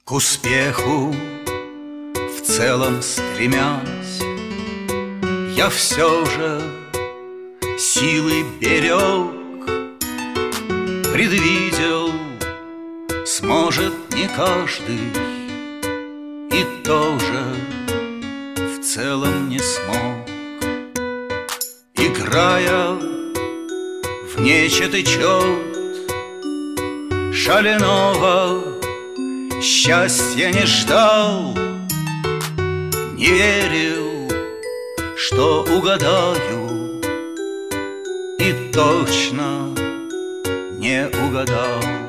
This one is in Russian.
К успеху в целом стремясь, я все же силы берег, предвидел, сможет не каждый, и тоже в целом не смог. Играя в нечетый чет шаленого, счастья не ждал, не верил, что угадаю, и точно не угадал.